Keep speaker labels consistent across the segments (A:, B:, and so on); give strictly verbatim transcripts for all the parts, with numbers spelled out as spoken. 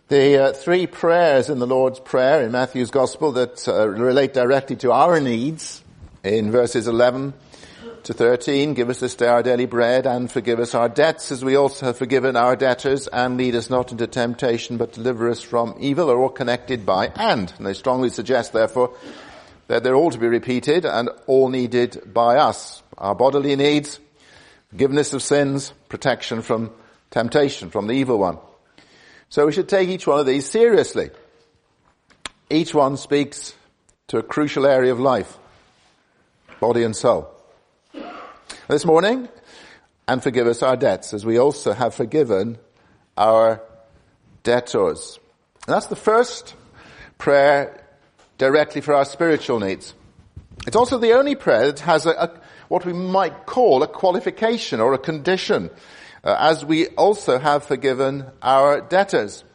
A: The uh, three prayers in the Lord's Prayer in Matthew's Gospel that uh, relate directly to our needs in verses eleven to thirteen, give us this day our daily bread, and forgive us our debts as we also have forgiven our debtors, and lead us not into temptation but deliver us from evil, are all connected by and. And they strongly suggest therefore that they're all to be repeated and all needed by us. Our bodily needs, forgiveness of sins, protection from temptation, from the evil one. So we should take each one of these seriously. Each one speaks to a crucial area of life, body and soul. This morning, and forgive us our debts, as we also have forgiven our debtors. And that's the first prayer directly for our spiritual needs. It's also the only prayer that has a, a what we might call a qualification or a condition, uh, as we also have forgiven our debtors.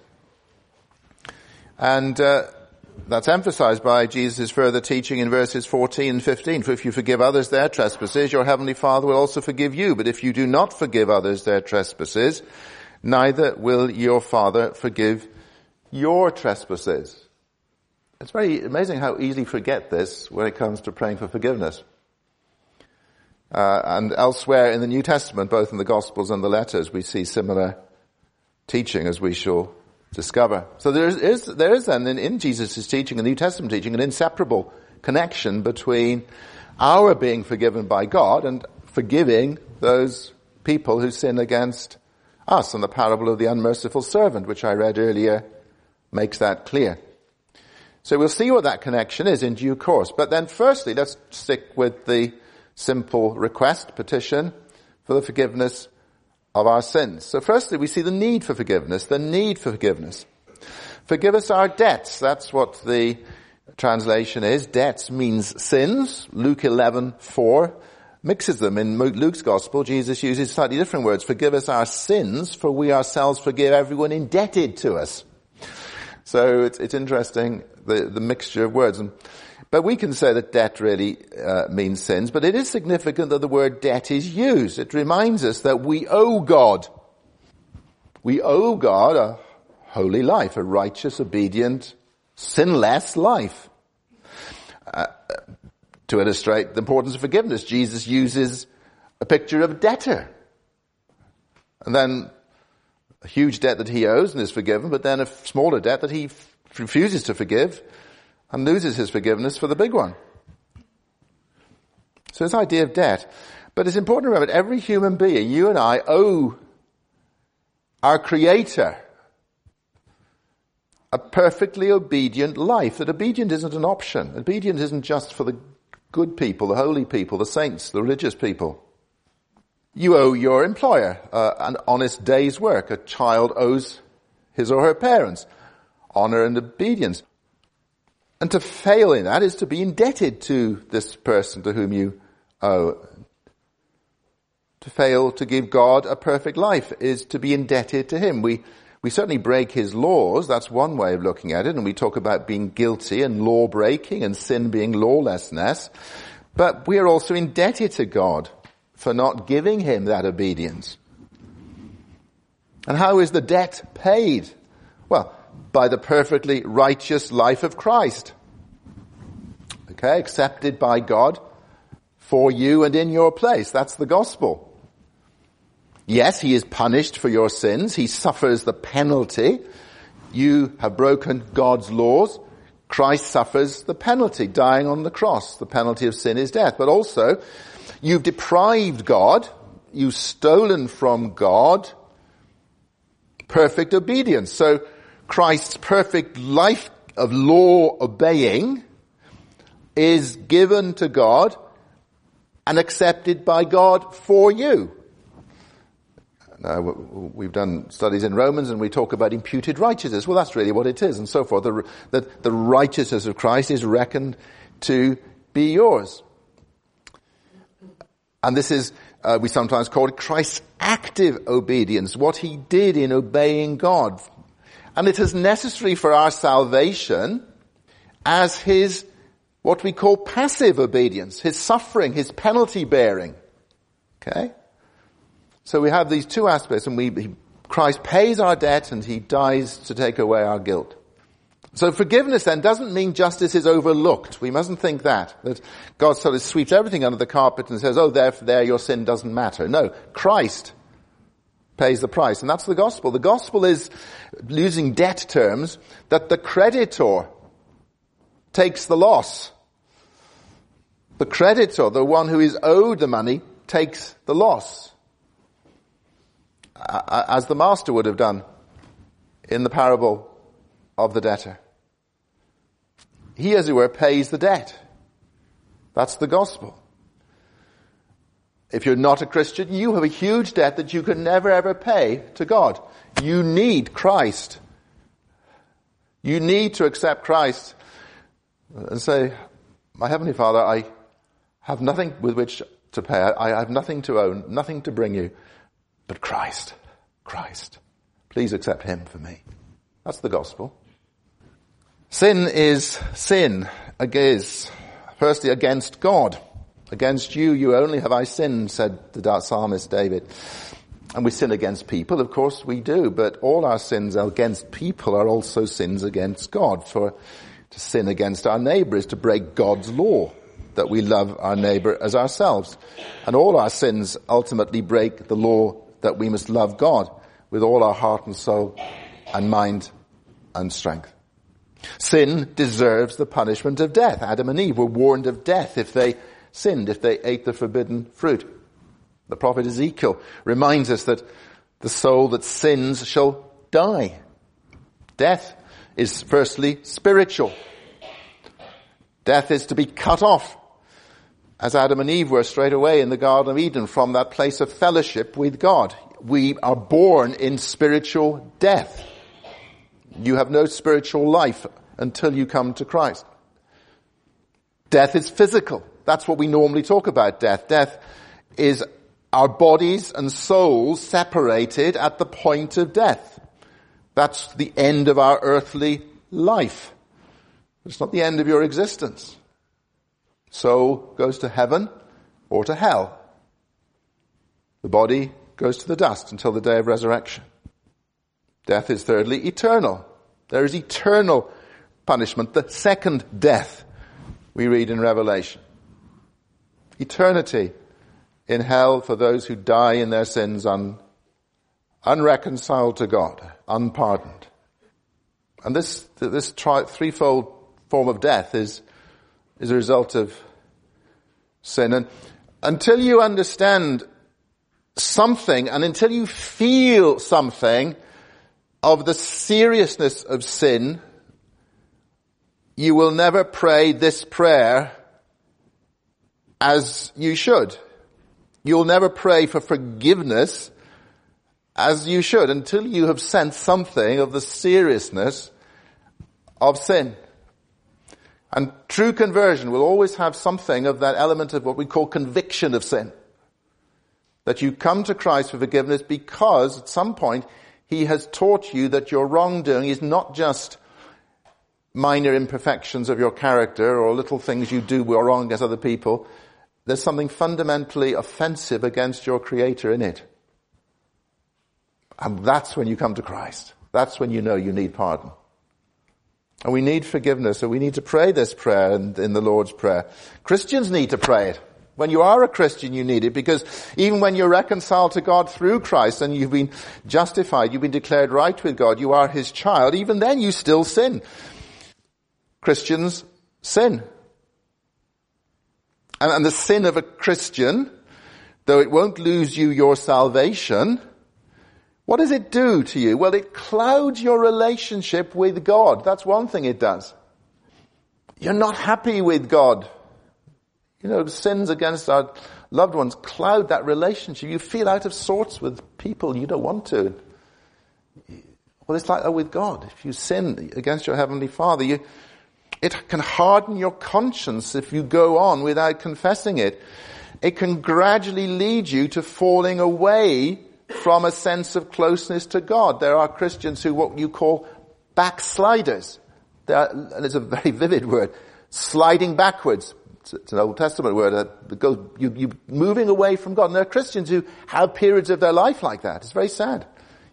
A: And uh, that's emphasized by Jesus' further teaching in verses fourteen and fifteen. For if you forgive others their trespasses, your heavenly Father will also forgive you. But if you do not forgive others their trespasses, neither will your Father forgive your trespasses. It's very amazing how easily we forget this when it comes to praying for forgiveness. Uh, and elsewhere in the New Testament, both in the Gospels and the letters, we see similar teaching, as we shall discover. So there is, there is then in, in Jesus' teaching, the New Testament teaching, an inseparable connection between our being forgiven by God and forgiving those people who sin against us. And the parable of the unmerciful servant, which I read earlier, makes that clear. So we'll see what that connection is in due course. But then firstly, let's stick with the simple request, petition, for the forgiveness of our sins. So firstly, we see the need for forgiveness, the need for forgiveness. Forgive us our debts. That's what the translation is. Debts means sins. Luke eleven four mixes them. In Luke's Gospel, Jesus uses slightly different words. Forgive us our sins, for we ourselves forgive everyone indebted to us. So it's, it's interesting, the, the mixture of words. And, but we can say that debt really uh, means sins, but it is significant that the word debt is used. It reminds us that we owe God. We owe God a holy life, a righteous, obedient, sinless life. Uh, to illustrate the importance of forgiveness, Jesus uses a picture of a debtor. And then a huge debt that he owes and is forgiven, but then a smaller debt that he f- refuses to forgive and loses his forgiveness for the big one. So this idea of debt. But it's important to remember that every human being, you and I, owe our Creator a perfectly obedient life. That obedience isn't an option. Obedience isn't just for the good people, the holy people, the saints, the religious people. You owe your employer uh, an honest day's work. A child owes his or her parents honor and obedience. And to fail in that is to be indebted to this person to whom you owe. To fail to give God a perfect life is to be indebted to Him. We we certainly break His laws. That's one way of looking at it. And we talk about being guilty and law breaking and sin being lawlessness. But we are also indebted to God for not giving Him that obedience. And how is the debt paid? Well, by the perfectly righteous life of Christ. Okay, accepted by God for you and in your place. That's the gospel. Yes, He is punished for your sins. He suffers the penalty. You have broken God's laws. Christ suffers the penalty, dying on the cross. The penalty of sin is death. But also, you've deprived God. You've stolen from God perfect obedience. So Christ's perfect life of law obeying is given to God and accepted by God for you. Now, we've done studies in Romans and we talk about imputed righteousness. Well, that's really what it is and so forth. The, the, the righteousness of Christ is reckoned to be yours. And this is, uh, we sometimes call it Christ's active obedience, what He did in obeying God. And it is necessary for our salvation as His, what we call passive obedience, His suffering, His penalty bearing. Okay? So we have these two aspects, and we, he Christ pays our debt and he dies to take away our guilt. So forgiveness then doesn't mean justice is overlooked. We mustn't think that, that God sort of sweeps everything under the carpet and says, oh, there, there, your sin doesn't matter. No, Christ pays the price. And that's the gospel. The gospel is, using debt terms, that the creditor takes the loss. The creditor, the one who is owed the money, takes the loss. As the master would have done in the parable of the debtor. He, as it were, pays the debt. That's the gospel. If you're not a Christian, you have a huge debt that you can never ever pay to God. You need Christ. You need to accept Christ and say, my Heavenly Father, I have nothing with which to pay. I have nothing to own, nothing to bring you, but Christ. Christ. Please accept him for me. That's the gospel. Sin is sin, is firstly against God. Against you, you only have I sinned, said the psalmist David. And we sin against people, of course we do, but all our sins against people are also sins against God. For to sin against our neighbor is to break God's law, that we love our neighbor as ourselves. And all our sins ultimately break the law that we must love God with all our heart and soul and mind and strength. Sin deserves the punishment of death. Adam and Eve were warned of death if they sinned, if they ate the forbidden fruit. The prophet Ezekiel reminds us that the soul that sins shall die. Death is firstly spiritual. Death is to be cut off, as Adam and Eve were straight away in the Garden of Eden from that place of fellowship with God. We are born in spiritual death. You have no spiritual life until you come to Christ. Death is physical. That's what we normally talk about, death. Death is our bodies and souls separated at the point of death. That's the end of our earthly life. It's not the end of your existence. Soul goes to heaven or to hell. The body goes to the dust until the day of resurrection. Death is thirdly eternal. There is eternal punishment. The second death we read in Revelation. Eternity in hell for those who die in their sins un, unreconciled to God, unpardoned. And this this tri- threefold form of death is is a result of sin. And until you understand something, and until you feel something of the seriousness of sin, you will never pray this prayer as you should. You'll never pray for forgiveness as you should until you have sensed something of the seriousness of sin. And true conversion will always have something of that element of what we call conviction of sin. That you come to Christ for forgiveness because at some point he has taught you that your wrongdoing is not just minor imperfections of your character or little things you do wrong against other people. There's something fundamentally offensive against your Creator in it. And that's when you come to Christ. That's when you know you need pardon. And we need forgiveness, so we need to pray this prayer in, in the Lord's Prayer. Christians need to pray it. When you are a Christian, you need it, because even when you're reconciled to God through Christ and you've been justified, you've been declared right with God, you are his child, even then you still sin. Christians sin. And, and the sin of a Christian, though it won't lose you your salvation, what does it do to you? Well, it clouds your relationship with God. That's one thing it does. You're not happy with God. You know, sins against our loved ones cloud that relationship. You feel out of sorts with people you don't want to. Well, it's like that with God. If you sin against your Heavenly Father, you, it can harden your conscience if you go on without confessing it. It can gradually lead you to falling away from a sense of closeness to God. There are Christians who what you call backsliders. Are, and it's a very vivid word. Sliding backwards. It's, it's an Old Testament word that goes, you, you moving away from God. And there are Christians who have periods of their life like that. It's very sad.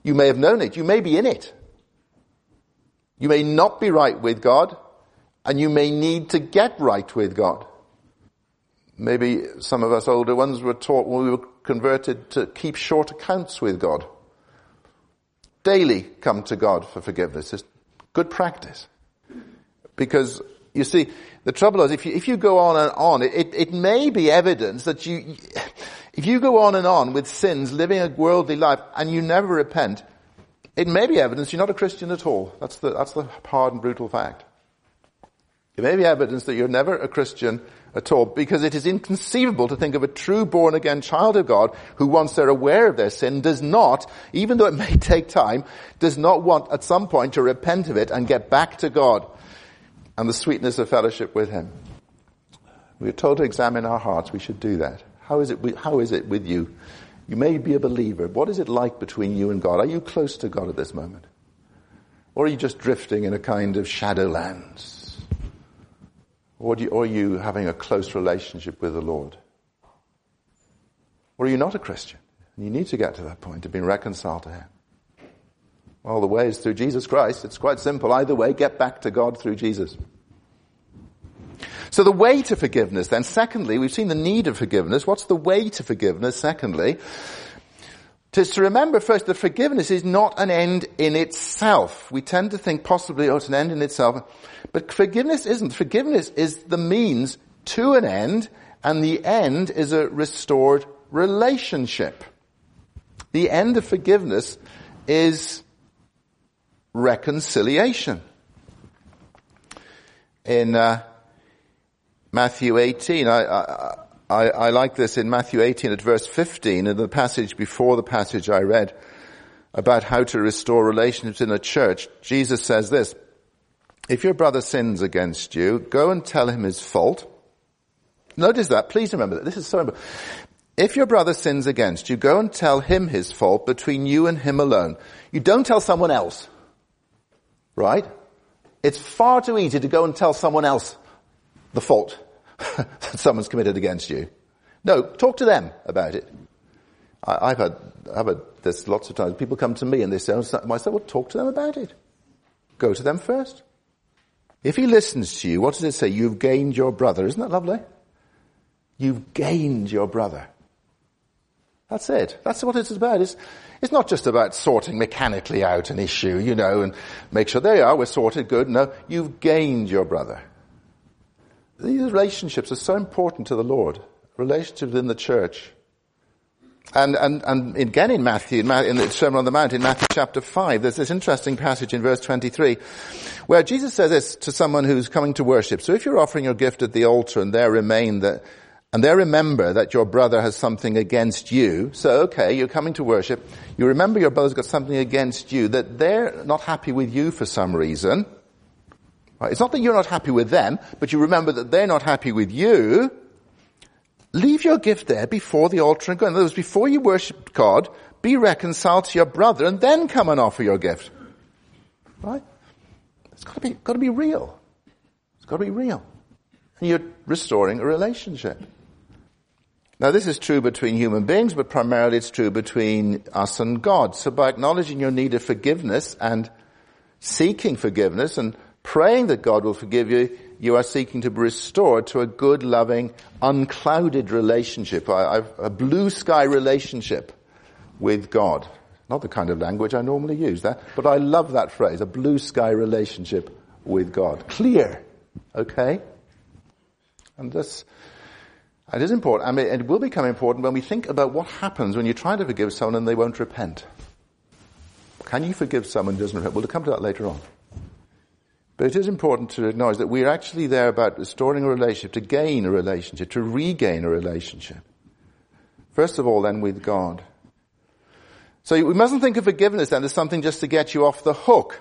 A: You may have known it. You may be in it. You may not be right with God, and you may need to get right with God. Maybe some of us older ones were taught when we were converted to keep short accounts with God. Daily come to God for forgiveness. It's good practice. Because, you see, the trouble is, if you, if you go on and on, it, it, it may be evidence that you, if you go on and on with sins, living a worldly life, and you never repent, it may be evidence you're not a Christian at all. That's the, that's the hard and brutal fact. It may be evidence that you're never a Christian at all, because it is inconceivable to think of a true born-again child of God who, once they're aware of their sin, does not, even though it may take time, does not want at some point to repent of it and get back to God and the sweetness of fellowship with Him. We're told to examine our hearts. We should do that. How is it with, how is it with you? You may be a believer. What is it like between you and God? Are you close to God at this moment? Or are you just drifting in a kind of shadowlands? Or, do you, or are you having a close relationship with the Lord? Or are you not a Christian? And you need to get to that point of being reconciled to Him. Well, the way is through Jesus Christ. It's quite simple. Either way, get back to God through Jesus. So the way to forgiveness then, secondly, we've seen the need of forgiveness. What's the way to forgiveness, secondly? To, to remember first that forgiveness is not an end in itself. We tend to think possibly, oh, it's an end in itself. But forgiveness isn't. Forgiveness is the means to an end, and the end is a restored relationship. The end of forgiveness is reconciliation. In uh, Matthew eighteen, I, I, I, I like this in Matthew eighteen at verse fifteen, in the passage before the passage I read, about how to restore relationships in a church. Jesus says this: if your brother sins against you, go and tell him his fault. Notice that. Please remember that. This is so important. If your brother sins against you, go and tell him his fault between you and him alone. You don't tell someone else. Right? It's far too easy to go and tell someone else the fault that someone's committed against you. No, talk to them about it. I, I've had, I've had this lots of times. People come to me and they say, I say, well, talk to them about it. Go to them first. If he listens to you, what does it say? You've gained your brother. Isn't that lovely? You've gained your brother. That's it. That's what it's about. It's, it's not just about sorting mechanically out an issue, you know, and make sure there you are, we're sorted, good. No, you've gained your brother. These relationships are so important to the Lord. Relationships in the church. And, and, and again in Matthew, in, in the Sermon on the Mount, in Matthew chapter five, there's this interesting passage in verse twenty-three, where Jesus says this to someone who's coming to worship. So if you're offering your gift at the altar and there remain that, and there remember that your brother has something against you, so okay, you're coming to worship, you remember your brother's got something against you, that they're not happy with you for some reason. Right? It's not that you're not happy with them, but you remember that they're not happy with you. Leave your gift there before the altar and go. In other words, before you worship God, be reconciled to your brother and then come and offer your gift. Right? It's got to be, got to be real. It's got to be real. And you're restoring a relationship. Now this is true between human beings, but primarily it's true between us and God. So by acknowledging your need of forgiveness and seeking forgiveness and praying that God will forgive you, you are seeking to be restored to a good, loving, unclouded relationship, a, a blue sky relationship with God. Not the kind of language I normally use, that, but I love that phrase, a blue sky relationship with God. Clear. Okay? And this, it is important. I mean, it will become important when we think about what happens when you try to forgive someone and they won't repent. Can you forgive someone who doesn't repent? We'll come to that later on. But it is important to acknowledge that we're actually there about restoring a relationship, to gain a relationship, to regain a relationship. First of all, then, with God. So we mustn't think of forgiveness then as something just to get you off the hook.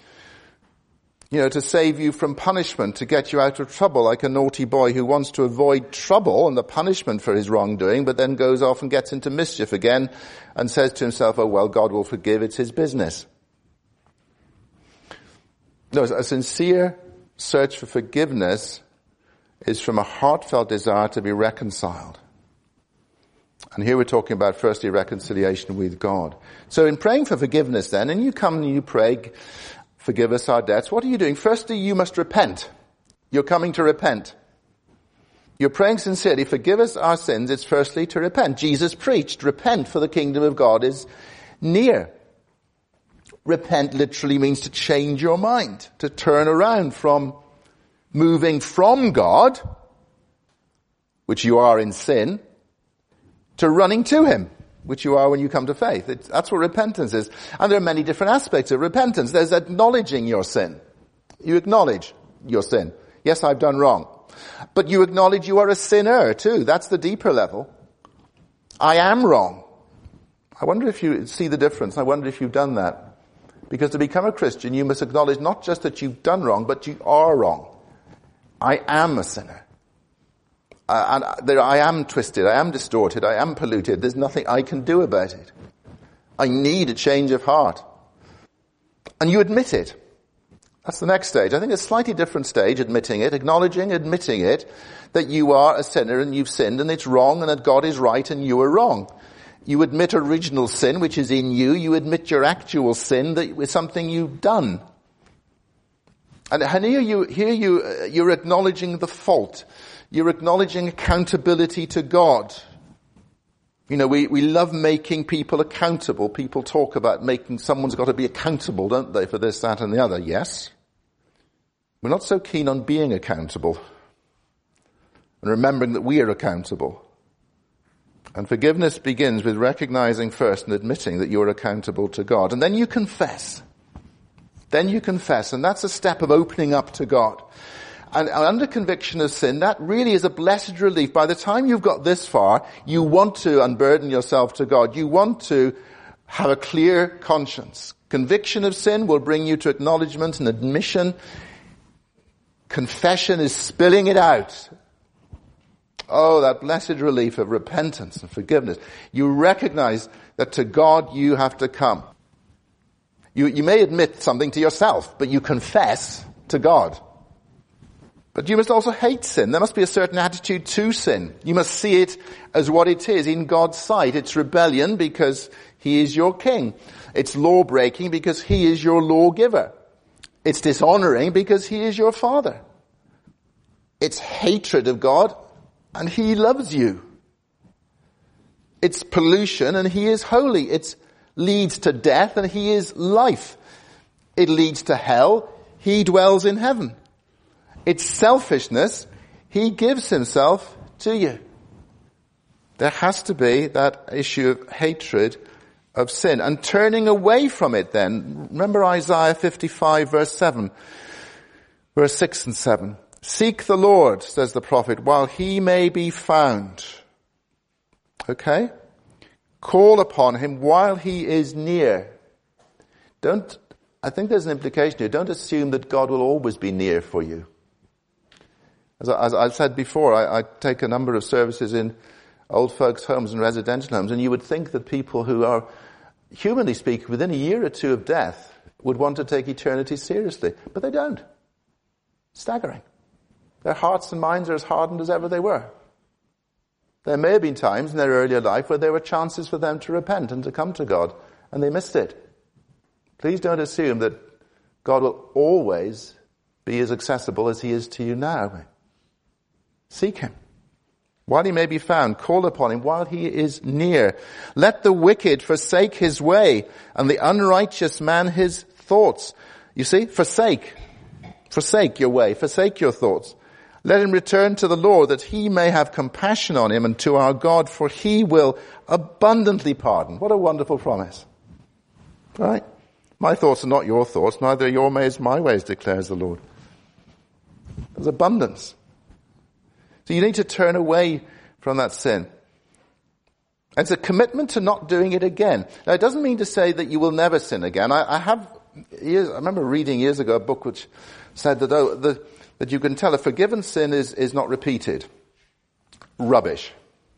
A: You know, to save you from punishment, to get you out of trouble, like a naughty boy who wants to avoid trouble and the punishment for his wrongdoing, but then goes off and gets into mischief again and says to himself, oh, well, God will forgive, it's his business. No, a sincere search for forgiveness is from a heartfelt desire to be reconciled. And here we're talking about firstly reconciliation with God. So in praying for forgiveness then, and you come and you pray, forgive us our debts, what are you doing? Firstly, you must repent. You're coming to repent. You're praying sincerely, forgive us our sins. It's firstly to repent. Jesus preached, repent for the kingdom of God is near. Repent literally means to change your mind, to turn around from moving from God, which you are in sin, to running to him, which you are when you come to faith. It's, that's what repentance is. And there are many different aspects of repentance. There's acknowledging your sin. You acknowledge your sin. Yes, I've done wrong. But you acknowledge you are a sinner too. That's the deeper level. I am wrong. I wonder if you see the difference. I wonder if you've done that. Because to become a Christian, you must acknowledge not just that you've done wrong, but you are wrong. I am a sinner. Uh, and there, I am twisted, I am distorted, I am polluted. There's nothing I can do about it. I need a change of heart. And you admit it. That's the next stage. I think a slightly different stage, admitting it, acknowledging, admitting it, that you are a sinner and you've sinned and it's wrong and that God is right and you are wrong. You admit original sin, which is in you. You admit your actual sin, that is something you've done. And, and here you, here you, uh, you're acknowledging the fault. You're acknowledging accountability to God. You know, we, we love making people accountable. People talk about making, someone's got to be accountable, don't they, for this, that and the other. Yes. We're not so keen on being accountable and remembering that we are accountable. And forgiveness begins with recognizing first and admitting that you're accountable to God. And then you confess. Then you confess. And that's a step of opening up to God. And under conviction of sin, that really is a blessed relief. By the time you've got this far, you want to unburden yourself to God. You want to have a clear conscience. Conviction of sin will bring you to acknowledgement and admission. Confession is spilling it out. Oh, that blessed relief of repentance and forgiveness. You recognize that to God you have to come. You, you may admit something to yourself, but you confess to God. But you must also hate sin. There must be a certain attitude to sin. You must see it as what it is in God's sight. It's rebellion because he is your king. It's law breaking because he is your lawgiver. It's dishonoring because he is your father. It's hatred of God and he loves you. It's pollution and he is holy. It leads to death and he is life. It leads to hell. He dwells in heaven. It's selfishness. He gives himself to you. There has to be that issue of hatred of sin and turning away from it then. Remember Isaiah fifty-five verse seven, verse six and seven. Seek the Lord, says the prophet, while he may be found. Okay? Call upon him while he is near. Don't, I think there's an implication here. Don't assume that God will always be near for you. As, I, as I've said before, I, I take a number of services in old folks' homes and residential homes, and you would think that people who are, humanly speaking, within a year or two of death, would want to take eternity seriously. But they don't. Staggering. Their hearts and minds are as hardened as ever they were. There may have been times in their earlier life where there were chances for them to repent and to come to God, and they missed it. Please don't assume that God will always be as accessible as he is to you now. Seek him while he may be found. Call upon him while he is near. Let the wicked forsake his way and the unrighteous man his thoughts. You see, forsake. Forsake your way. Forsake your thoughts. Let him return to the Lord that he may have compassion on him and to our God, for he will abundantly pardon. What a wonderful promise. Right? My thoughts are not your thoughts, neither are your ways my ways, declares the Lord. There's abundance. So you need to turn away from that sin. It's a commitment to not doing it again. Now, it doesn't mean to say that you will never sin again. I, I have, years, I remember reading years ago a book which said that, oh, the, that you can tell a forgiven sin is, is not repeated. Rubbish.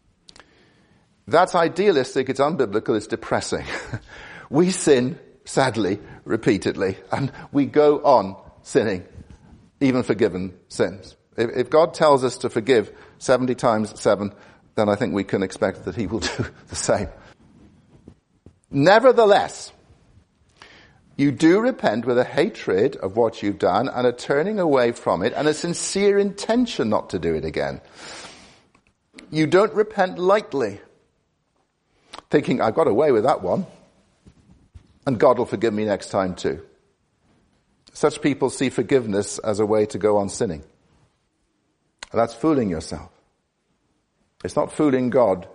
A: That's idealistic, it's unbiblical, it's depressing. We sin, sadly, repeatedly, and we go on sinning, even forgiven sins. If, if God tells us to forgive seventy times seven, then I think we can expect that he will do the same. Nevertheless, you do repent with a hatred of what you've done and a turning away from it and a sincere intention not to do it again. You don't repent lightly, thinking, I got away with that one, and God will forgive me next time too. Such people see forgiveness as a way to go on sinning. That's fooling yourself. It's not fooling God.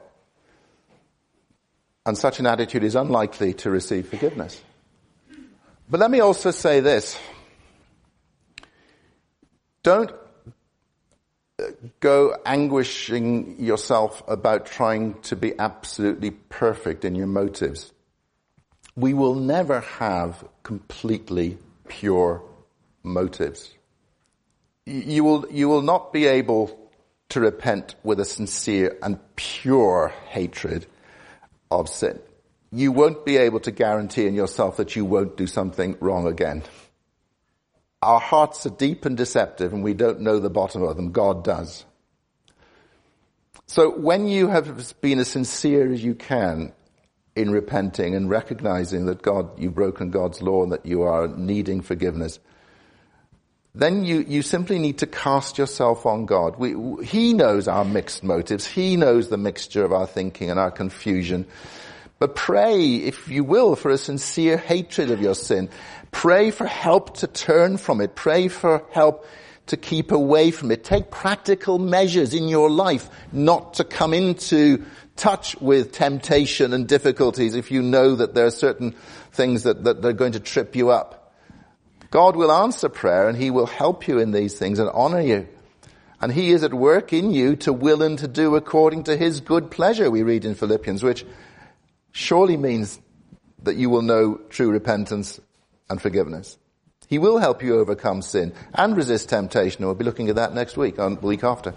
A: And such an attitude is unlikely to receive forgiveness. But let me also say this. Don't go anguishing yourself about trying to be absolutely perfect in your motives. We will never have completely pure motives. You will, you will not be able to repent with a sincere and pure hatred of sin. You won't be able to guarantee in yourself that you won't do something wrong again. Our hearts are deep and deceptive, and we don't know the bottom of them. God does. So when you have been as sincere as you can in repenting and recognizing that God, you've broken God's law and that you are needing forgiveness, then you, you simply need to cast yourself on God. We, he knows our mixed motives. He knows the mixture of our thinking and our confusion. But pray, if you will, for a sincere hatred of your sin. Pray for help to turn from it. Pray for help to keep away from it. Take practical measures in your life not to come into touch with temptation and difficulties if you know that there are certain things that, that are going to trip you up. God will answer prayer and he will help you in these things and honor you. And he is at work in you to will and to do according to his good pleasure, we read in Philippians, which surely means that you will know true repentance and forgiveness. He will help you overcome sin and resist temptation. We'll be looking at that next week, on the week after.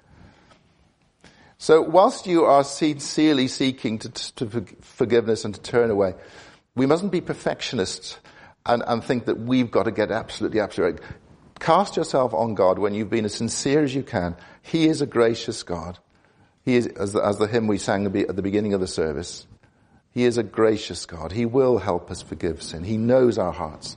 A: So whilst you are sincerely seeking to, to forgiveness and to turn away, we mustn't be perfectionists and, and think that we've got to get absolutely, absolutely right. Cast yourself on God when you've been as sincere as you can. He is a gracious God. He is, as the, as the hymn we sang at the beginning of the service, he is a gracious God. He will help us forgive sin. He knows our hearts.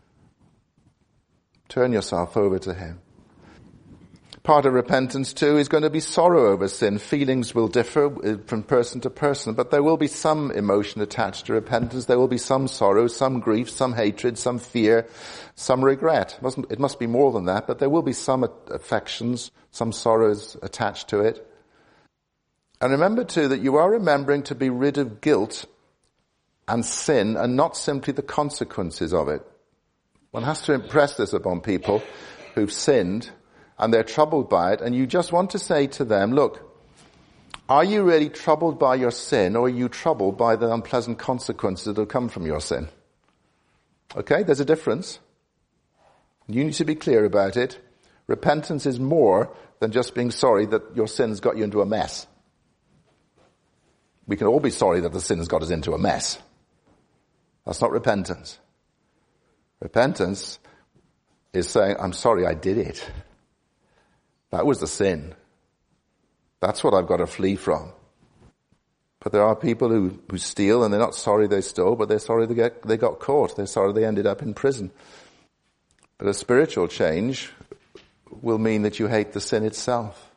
A: Turn yourself over to him. Part of repentance too is going to be sorrow over sin. Feelings will differ from person to person, but there will be some emotion attached to repentance. There will be some sorrow, some grief, some hatred, some fear, some regret. It mustn't, it must be more than that, but there will be some affections, some sorrows attached to it. And remember too that you are remembering to be rid of guilt and sin and not simply the consequences of it. One has to impress this upon people who've sinned and they're troubled by it, and you just want to say to them, look, are you really troubled by your sin, or are you troubled by the unpleasant consequences that will come from your sin? Okay, there's a difference. You need to be clear about it. Repentance is more than just being sorry that your sin's got you into a mess. We can all be sorry that the sin's got us into a mess. That's not repentance. Repentance is saying, I'm sorry I did it. That was the sin. That's what I've got to flee from. But there are people who, who steal, and they're not sorry they stole, but they're sorry they, get, they got caught. They're sorry they ended up in prison. But a spiritual change will mean that you hate the sin itself.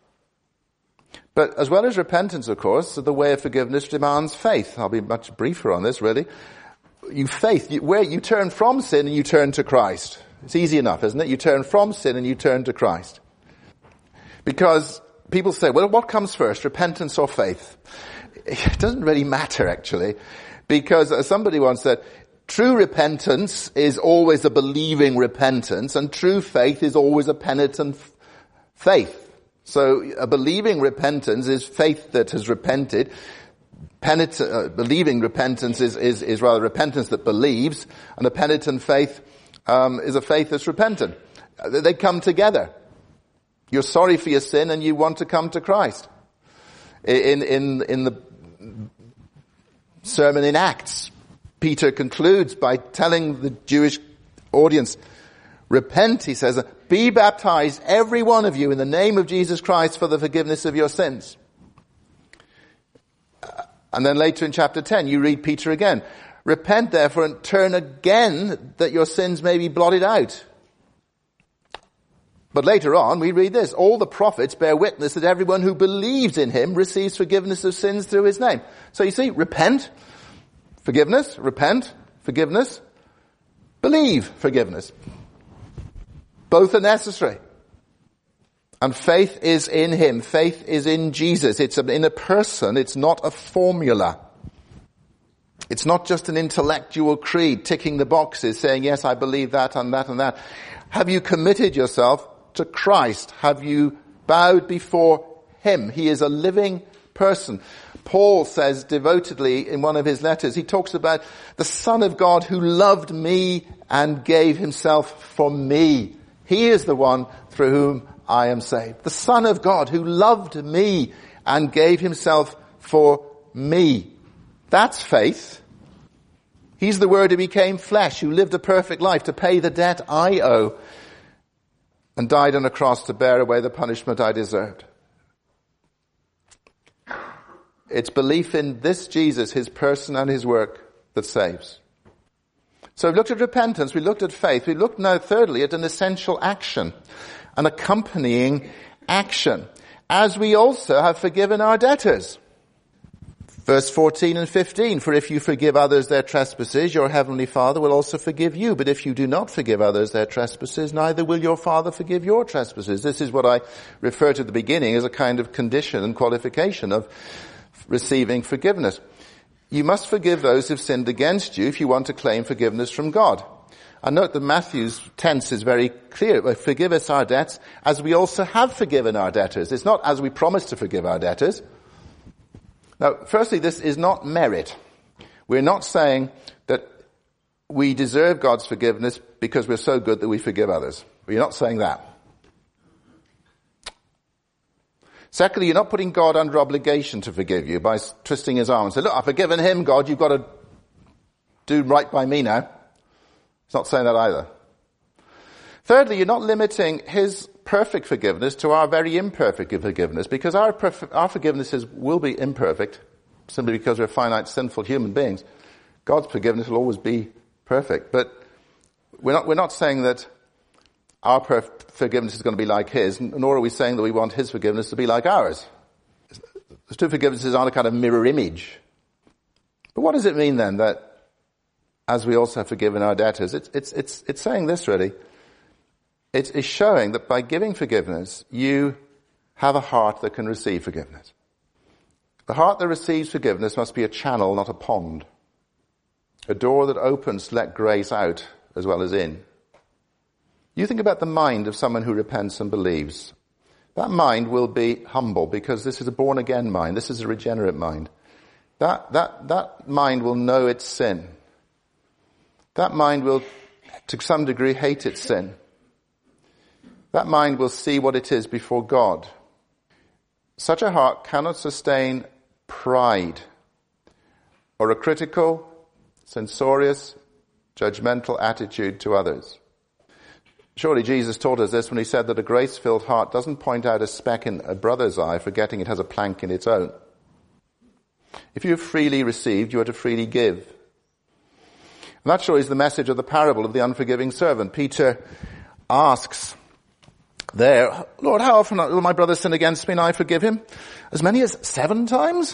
A: But as well as repentance, of course, the way of forgiveness demands faith. I'll be much briefer on this, really. You faith, you, where you turn from sin and you turn to Christ. It's easy enough, isn't it? You turn from sin and you turn to Christ. Because people say, well, what comes first, repentance or faith? It doesn't really matter, actually. Because as somebody once said, true repentance is always a believing repentance, and true faith is always a penitent faith. So a believing repentance is faith that has repented. Penit- uh, believing repentance is, is, is rather repentance that believes, and a penitent faith um, is a faith that's repentant. They come together. You're sorry for your sin and you want to come to Christ. In, in, in the sermon in Acts, Peter concludes by telling the Jewish audience, repent, he says, be baptized, every one of you, in the name of Jesus Christ for the forgiveness of your sins. And then later in chapter ten, you read Peter again. Repent therefore and turn again that your sins may be blotted out. But later on, we read this. All the prophets bear witness that everyone who believes in him receives forgiveness of sins through his name. So you see, repent, forgiveness, repent, forgiveness, believe, forgiveness. Both are necessary. And faith is in him. Faith is in Jesus. It's in a person. It's not a formula. It's not just an intellectual creed, ticking the boxes, saying, yes, I believe that and that and that. Have you committed yourself to Christ? Have you bowed before him? He is a living person. Paul says devotedly in one of his letters, he talks about the Son of God who loved me and gave himself for me. He is the one through whom I am saved. The Son of God who loved me and gave himself for me. That's faith. He's the Word who became flesh, who lived a perfect life to pay the debt I owe and died on a cross to bear away the punishment I deserved. It's belief in this Jesus, his person and his work that saves. So we've looked at repentance, we looked at faith, we looked now thirdly at an essential action, an accompanying action, as we also have forgiven our debtors. Verse fourteen and fifteen, for if you forgive others their trespasses, your heavenly Father will also forgive you. But if you do not forgive others their trespasses, neither will your Father forgive your trespasses. This is what I referred to at the beginning as a kind of condition and qualification of receiving forgiveness. You must forgive those who've sinned against you if you want to claim forgiveness from God. And note that Matthew's tense is very clear. Forgive us our debts as we also have forgiven our debtors. It's not as we promise to forgive our debtors. Now, firstly, this is not merit. We're not saying that we deserve God's forgiveness because we're so good that we forgive others. We're not saying that. Secondly, you're not putting God under obligation to forgive you by twisting his arm and saying, look, I've forgiven him, God, you've got to do right by me now. It's not saying that either. Thirdly, you're not limiting his perfect forgiveness to our very imperfect forgiveness, because our, perf- our forgivenesses will be imperfect simply because we're finite, sinful human beings. God's forgiveness will always be perfect. But we're not, we're not saying that our perf- forgiveness is going to be like his, nor are we saying that we want his forgiveness to be like ours. The two forgivenesses aren't a kind of mirror image. But what does it mean then that as we also have forgiven our debtors? It's, it's, it's, it's saying this really. It is showing that by giving forgiveness, you have a heart that can receive forgiveness. The heart that receives forgiveness must be a channel, not a pond. A door that opens to let grace out as well as in. You think about the mind of someone who repents and believes. That mind will be humble because this is a born-again mind. This is a regenerate mind. That, that, that mind will know its sin. That mind will, to some degree, hate its sin. That mind will see what it is before God. Such a heart cannot sustain pride or a critical, censorious, judgmental attitude to others. Surely Jesus taught us this when he said that a grace-filled heart doesn't point out a speck in a brother's eye, forgetting it has a plank in its own. If you have freely received, you are to freely give. And that surely is the message of the parable of the unforgiving servant. Peter asks there, Lord, how often will my brother sin against me and I forgive him? As many as seven times?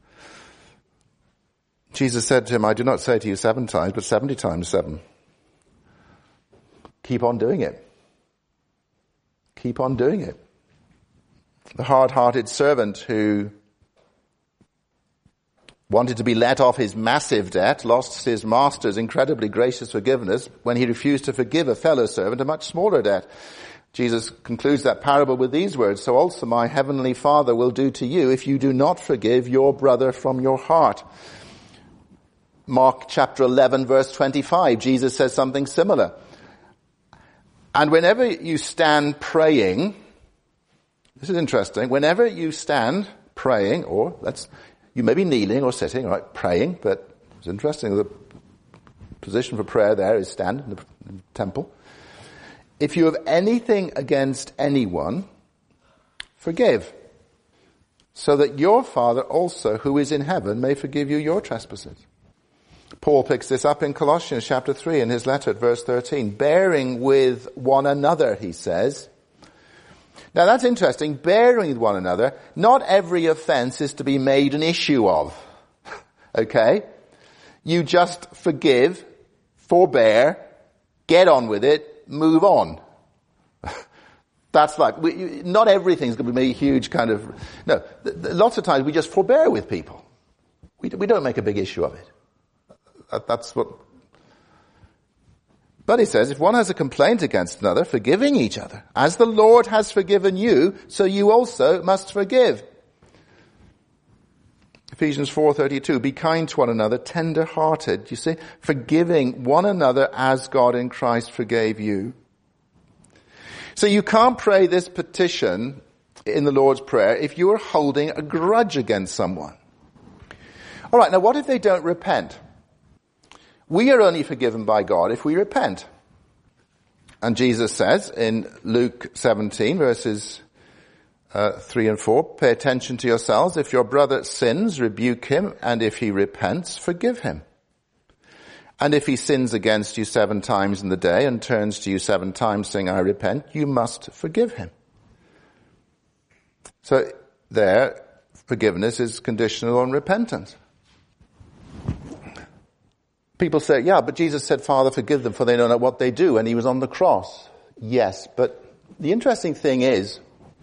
A: Jesus said to him, I do not say to you seven times, but seventy times seven. Keep on doing it. Keep on doing it. The hard-hearted servant who wanted to be let off his massive debt lost his master's incredibly gracious forgiveness when he refused to forgive a fellow servant a much smaller debt. Jesus concludes that parable with these words, so also my heavenly Father will do to you if you do not forgive your brother from your heart. Mark chapter eleven verse twenty-five, Jesus says something similar. And whenever you stand praying, this is interesting, whenever you stand praying, or let's, you may be kneeling or sitting, right, praying, but it's interesting, the position for prayer there is stand in the, in the temple. If you have anything against anyone, forgive. so that your Father also, who is in heaven, may forgive you your trespasses. Paul picks this up in Colossians chapter three in his letter at verse thirteen. Bearing with one another, he says. Now that's interesting, bearing with one another. Not every offense is to be made an issue of. Okay? You just forgive, forbear, get on with it, move on. That's like, we, not everything's going to be a huge kind of, no, th- th- lots of times we just forbear with people. We, we don't make a big issue of it. That, that's what, but he says, if one has a complaint against another, forgiving each other. As the Lord has forgiven you, so you also must forgive. Ephesians four thirty-two, be kind to one another, tender-hearted. You see, forgiving one another as God in Christ forgave you. So you can't pray this petition in the Lord's Prayer if you are holding a grudge against someone. All right, now what if they don't repent? We are only forgiven by God if we repent. And Jesus says in Luke seventeen, verses uh, three and four, pay attention to yourselves. If your brother sins, rebuke him, and if he repents, forgive him. And if he sins against you seven times in the day and turns to you seven times saying, I repent, you must forgive him. So there, forgiveness is conditional on repentance. People say, yeah, but Jesus said, Father, forgive them for they don't know what they do. And he was on the cross. Yes, but the interesting thing is,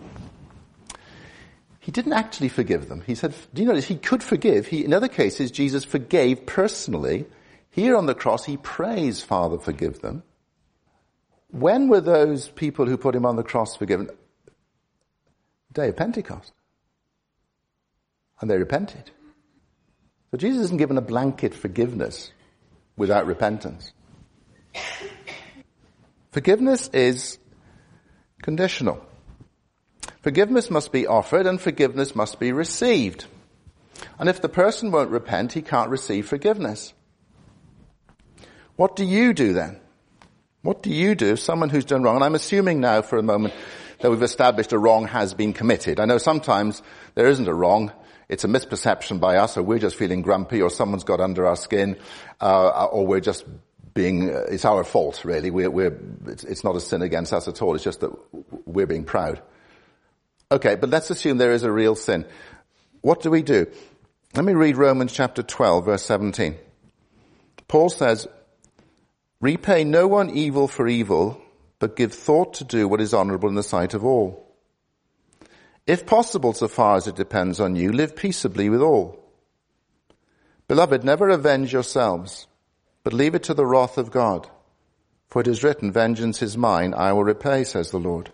A: he didn't actually forgive them. He said, do you notice, he could forgive. He, in other cases, Jesus forgave personally. Here on the cross, he prays, Father, forgive them. When were those people who put him on the cross forgiven? The day of Pentecost. And they repented. So Jesus isn't given a blanket forgiveness without repentance. Forgiveness is conditional. Forgiveness must be offered and forgiveness must be received. And if the person won't repent, he can't receive forgiveness. What do you do then? What do you do if someone who's done wrong, and I'm assuming now for a moment that we've established a wrong has been committed. I know sometimes there isn't a wrong, it's a misperception by us, or we're just feeling grumpy, or someone's got under our skin, uh, or we're just being, uh, it's our fault really, we're, we're, it's, it's not a sin against us at all, it's just that we're being proud. Okay, but let's assume there is a real sin. What do we do? Let me read Romans chapter twelve, verse seventeen. Paul says, repay no one evil for evil, but give thought to do what is honorable in the sight of all. If possible, so far as it depends on you, live peaceably with all. Beloved, never avenge yourselves, but leave it to the wrath of God. For it is written, vengeance is mine, I will repay, says the Lord.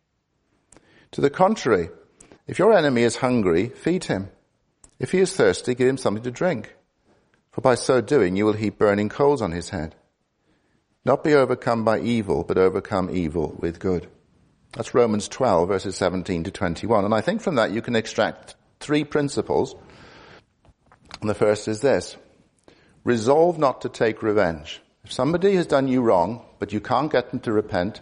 A: To the contrary, if your enemy is hungry, feed him. If he is thirsty, give him something to drink. For by so doing, you will heap burning coals on his head. Not be overcome by evil, but overcome evil with good. That's Romans twelve, verses seventeen to twenty-one. And I think from that you can extract three principles. And the first is this. Resolve not to take revenge. If somebody has done you wrong, but you can't get them to repent,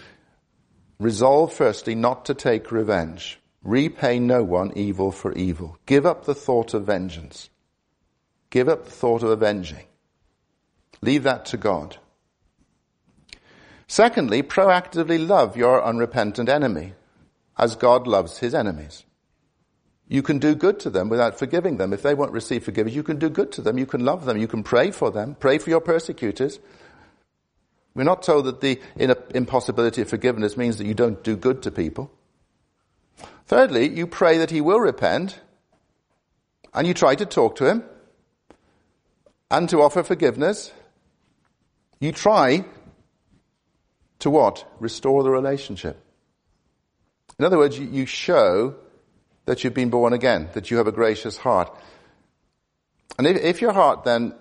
A: resolve firstly not to take revenge. Repay no one evil for evil. Give up the thought of vengeance. Give up the thought of avenging. Leave that to God. Secondly, proactively love your unrepentant enemy as God loves his enemies. You can do good to them without forgiving them. If they won't receive forgiveness, you can do good to them. You can love them. You can pray for them. Pray for your persecutors. We're not told that the impossibility of forgiveness means that you don't do good to people. Thirdly, you pray that he will repent, and you try to talk to him and to offer forgiveness. You try to what? Restore the relationship. In other words, you show that you've been born again, that you have a gracious heart. And if, if your heart then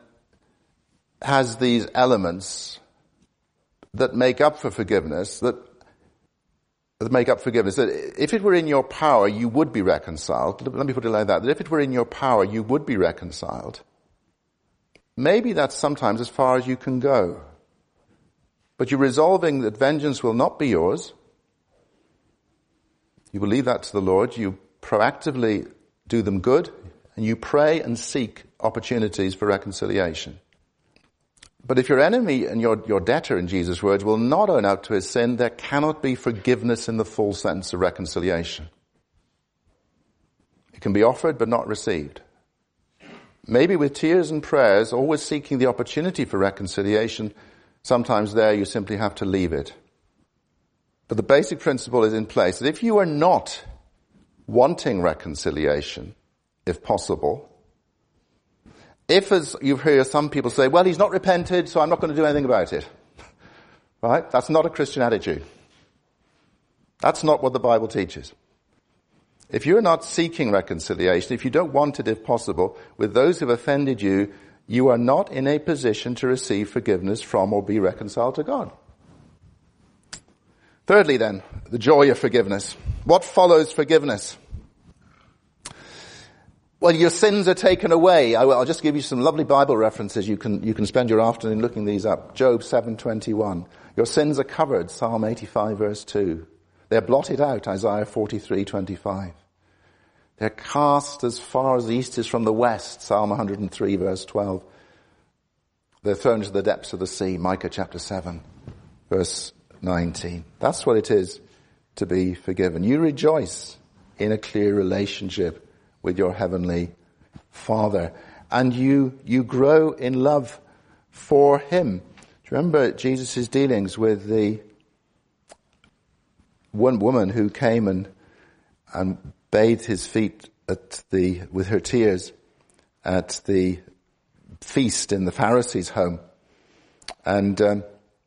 A: has these elements that make up for forgiveness, that, that make up forgiveness, that if it were in your power, you would be reconciled. Let me put it like that, that if it were in your power, you would be reconciled. Maybe that's sometimes as far as you can go. But you're resolving that vengeance will not be yours. You will leave that to the Lord. You proactively do them good, and you pray and seek opportunities for reconciliation. But if your enemy and your, your debtor, in Jesus' words, will not own up to his sin, there cannot be forgiveness in the full sense of reconciliation. It can be offered but not received. Maybe with tears and prayers, always seeking the opportunity for reconciliation, sometimes there you simply have to leave it. But the basic principle is in place that if you are not wanting reconciliation, if possible, if, as you hear some people say, well, he's not repented, so I'm not going to do anything about it. Right? That's not a Christian attitude. That's not what the Bible teaches. If you're not seeking reconciliation, if you don't want it, if possible, with those who have offended you, you are not in a position to receive forgiveness from or be reconciled to God. Thirdly then, the joy of forgiveness. What follows forgiveness? Well, your sins are taken away. I will, I'll just give you some lovely Bible references. You can, you can spend your afternoon looking these up. Job seven twenty-one. Your sins are covered. Psalm eighty-five verse two. They're blotted out. Isaiah forty-three twenty-five. They're cast as far as the east is from the west. Psalm one hundred three verse twelve. They're thrown into the depths of the sea. Micah chapter seven verse nineteen. That's what it is to be forgiven. You rejoice in a clear relationship with your heavenly Father. And you, you grow in love for Him. Do you remember Jesus' dealings with the one woman who came and, and bathed his feet at the, with her tears at the feast in the Pharisees' home? And um,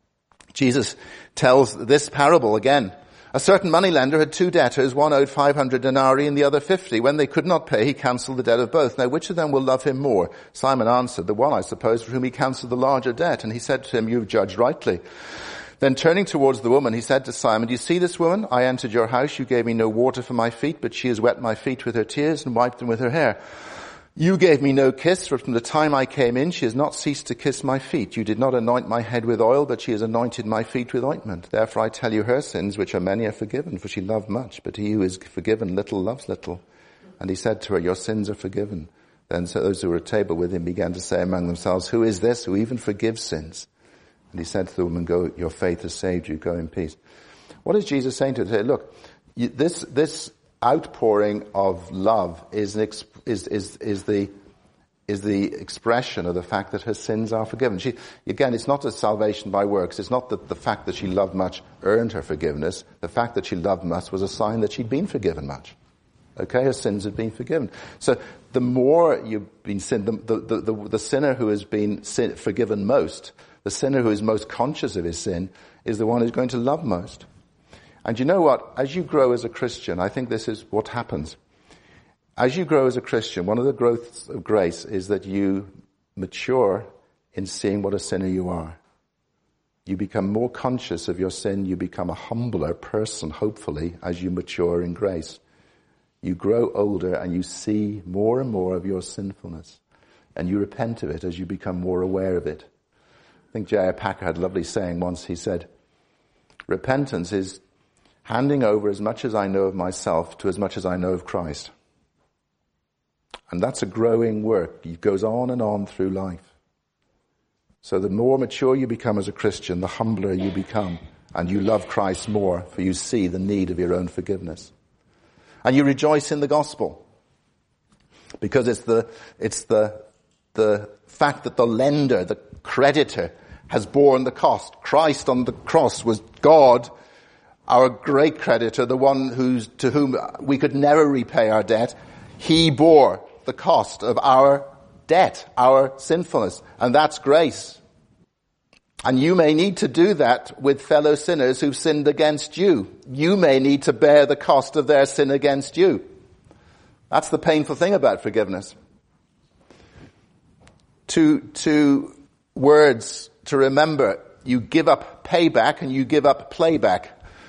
A: Jesus tells this parable again. A certain moneylender had two debtors, one owed five hundred denarii and the other fifty. When they could not pay, he cancelled the debt of both. Now, which of them will love him more? Simon answered, the one, I suppose, for whom he cancelled the larger debt. And he said to him, you've judged rightly. Then turning towards the woman, he said to Simon, do you see this woman? I entered your house, you gave me no water for my feet, but she has wet my feet with her tears and wiped them with her hair. You gave me no kiss, for from the time I came in, she has not ceased to kiss my feet. You did not anoint my head with oil, but she has anointed my feet with ointment. Therefore I tell you, her sins, which are many, are forgiven, for she loved much. But he who is forgiven little loves little. And he said to her, your sins are forgiven. Then so those who were at table with him began to say among themselves, who is this who even forgives sins? And he said to the woman, go, your faith has saved you, go in peace. What is Jesus saying to her? Look, you, this, this, outpouring of love is, an exp- is, is, is the, is the expression of the fact that her sins are forgiven. She, again, it's not a salvation by works. It's not that the fact that she loved much earned her forgiveness. The fact that she loved much was a sign that she'd been forgiven much. Okay, her sins had been forgiven. So the more you've been sinned, the, the, the, the sinner who has been sin, forgiven most, the sinner who is most conscious of his sin, is the one who's going to love most. And you know what? As you grow as a Christian, I think this is what happens. As you grow as a Christian, one of the growths of grace is that you mature in seeing what a sinner you are. You become more conscious of your sin. You become a humbler person, hopefully, as you mature in grace. You grow older and you see more and more of your sinfulness. And you repent of it as you become more aware of it. I think J I Packer had a lovely saying once. He said, repentance is handing over as much as I know of myself to as much as I know of Christ. And that's a growing work. It goes on and on through life. So the more mature you become as a Christian, the humbler you become. And you love Christ more, for you see the need of your own forgiveness. And you rejoice in the gospel. Because it's the, it's the, the fact that the lender, the creditor, has borne the cost. Christ on the cross was God, our great creditor, the one who's, to whom we could never repay our debt. He bore the cost of our debt, our sinfulness. And that's grace. And you may need to do that with fellow sinners who've sinned against you. You may need to bear the cost of their sin against you. That's the painful thing about forgiveness. Two, two words to remember. You give up payback and you give up playback.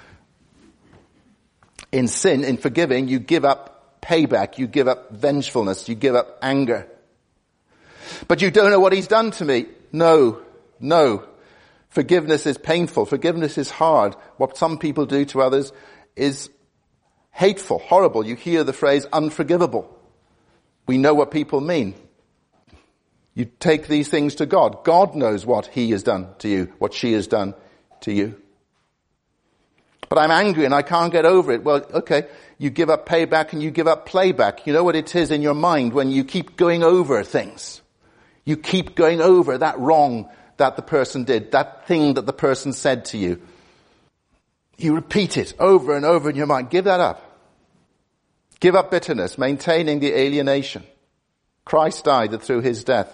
A: In sin, in forgiving, you give up payback, you give up vengefulness, you give up anger. But you don't know what he's done to me. No, no. Forgiveness is painful. Forgiveness is hard. What some people do to others is hateful, horrible. You hear the phrase unforgivable. We know what people mean. You take these things to God. God knows what he has done to you, what she has done to you. But I'm angry and I can't get over it. Well, okay, you give up payback and you give up playback. You know what it is in your mind when you keep going over things. You keep going over that wrong that the person did, that thing that the person said to you. You repeat it over and over in your mind. Give that up. Give up bitterness, maintaining the alienation. Christ died that through his death,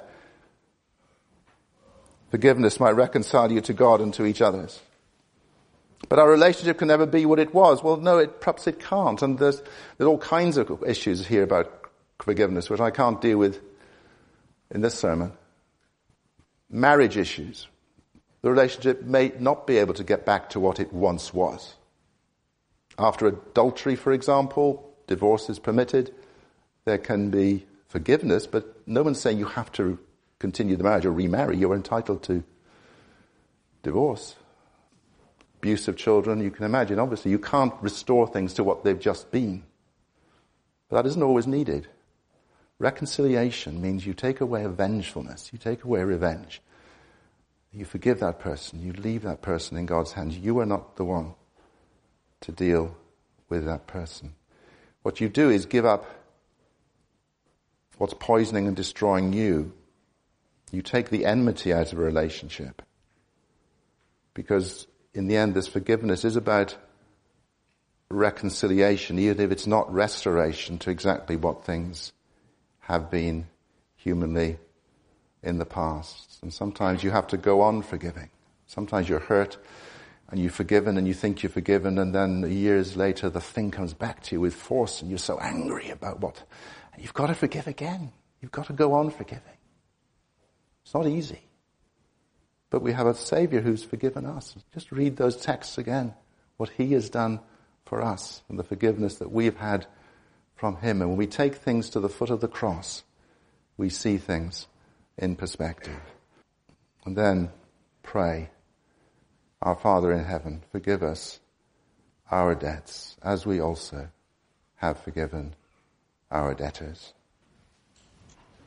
A: forgiveness might reconcile you to God and to each other. But our relationship can never be what it was. Well, no, it, perhaps it can't. And there's, there's all kinds of issues here about forgiveness, which I can't deal with in this sermon. Marriage issues. The relationship may not be able to get back to what it once was. After adultery, for example, divorce is permitted. There can be forgiveness, but no one's saying you have to continue the marriage or remarry. You're entitled to divorce. Abuse of children, you can imagine, obviously, you can't restore things to what they've just been. But that isn't always needed. Reconciliation means you take away a vengefulness, you take away revenge. You forgive that person, you leave that person in God's hands. You are not the one to deal with that person. What you do is give up what's poisoning and destroying you. You take the enmity out of a relationship. Because in the end, this forgiveness is about reconciliation, even if it's not restoration to exactly what things have been humanly in the past. And sometimes you have to go on forgiving. Sometimes you're hurt and you've forgiven and you think you're forgiven, and then years later the thing comes back to you with force and you're so angry about what. And you've got to forgive again. You've got to go on forgiving. It's not easy. But we have a Savior who's forgiven us. Just read those texts again. What he has done for us and the forgiveness that we've had from him. And when we take things to the foot of the cross, we see things in perspective. And then pray, our Father in heaven, forgive us our debts as we also have forgiven our debtors.